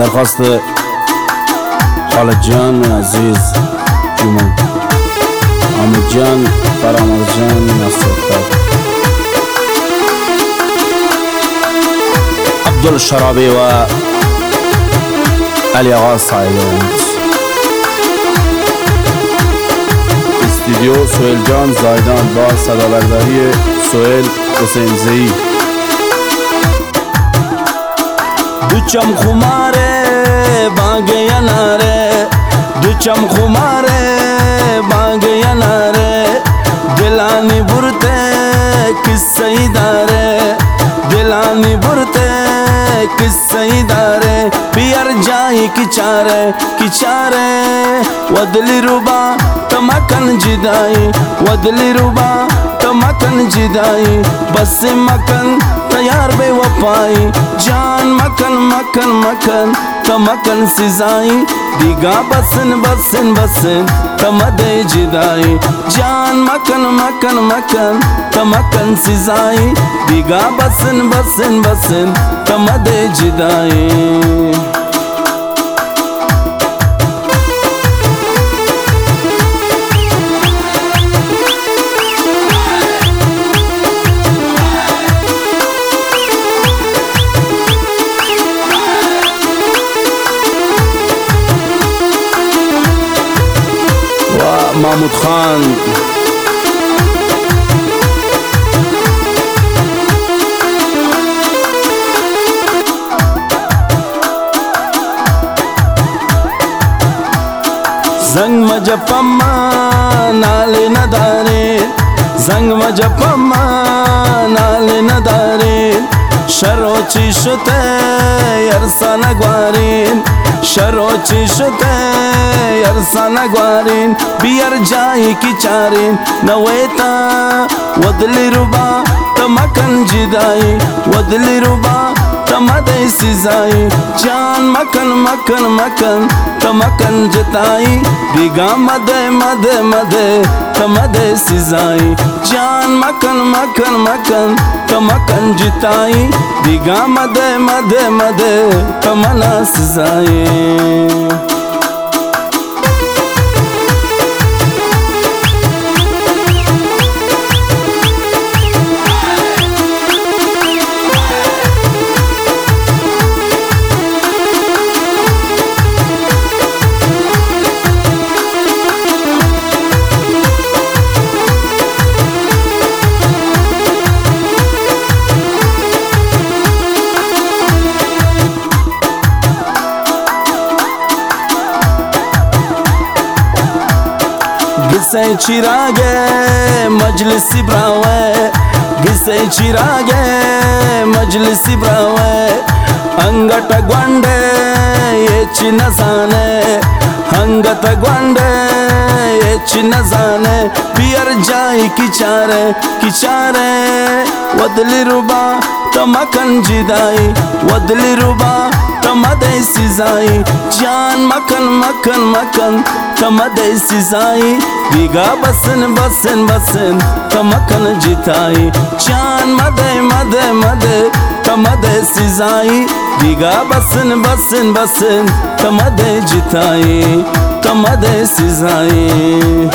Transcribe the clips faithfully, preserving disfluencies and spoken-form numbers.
درخواست خالد جان عزیز جمعه حامد جان فرامرز جان نصرالله عبدالشرابی و علی آقا سایلنت استودیو سهیل جان زایدان با صدابرداری سهیل حسین زئی دوچم خماره باغ یناره دوچم خماره باغ یناره دلانی برته قصه داره دلانی برته قصه داره بیار جایی کی چاره کی چاره و دلی روبا تمکن جدایی و دلی روبا تمکن جدایی بس مکن تیار بے وفائی جان مکن مکن مکن تمکن سزائی دیگا بسن بسن بسن تمد جدائی جان مکن مکن مکن تمکن سزائی دیگا بسن بسن بسن تمد جدائی محمود خان زنگ مجپما نالی نداری زنگ مجپما نالی نداری شروچی شده یرسا نگوارین شروچی شده یرسا نگوارین بیار جایی کی چارین نویتا ودلی روبا تمکن جدائی ودلی روبا تمدی سزائی جان مکن مکن مکن تمکن جتائی دیگا مدے مدے مدے تمدے سزائی جان مکن مکن مکن تمکن جتائی دیگا مدے مدے مدے تمنا سزائی गिसे चिरागे मजलिसी ब्रावे गिसे चिरागे मजलिसी ब्रावे अंगट ग्वांडे ये चिन्न जाने अंगट ग्वांडे ये चिन्न जाने बियर जाई की चारे की चारे वदली रुबा तमकन जिदाई वदली रुबा तमदे सिजाई जान मकन मकन मकन तमदे सिजाई दिगा बसन बसन बसन तमकन जिताई जान मदे मदे मदे तमदे सिजाई दिगा बसन बसन बसन तमदे जिताई तमदे सिजाई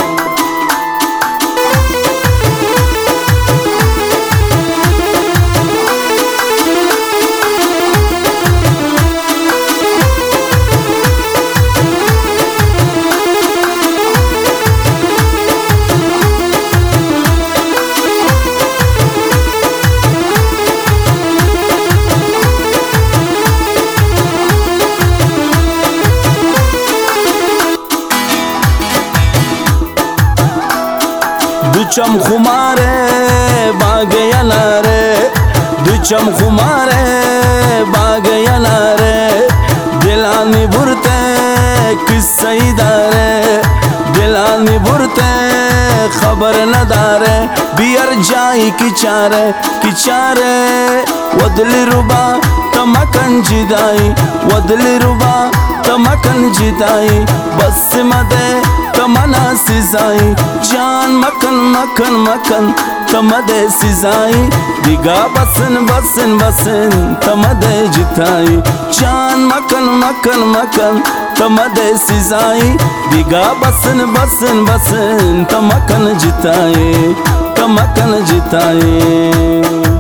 दुचम खुमारे बाग यनारे दुचम खुमारे बाग यनारे दिलानी बुरते किस्से दारे दिलानी बुरते खबर न दारे बियर जाई की चारे की चारे वदली रुबा तमकन जिदाई वदली रुबा तमकन जिदाई बस मदे तमना सिजाई जान मकन मकन मकन तमदे सिजाई दिगा बसन बसन बसन तमदे जिताई जान मकन मकन मकन तमदे सिजाई दिगा बसन बसन बसन तमकन जिताई तमकन जिताई।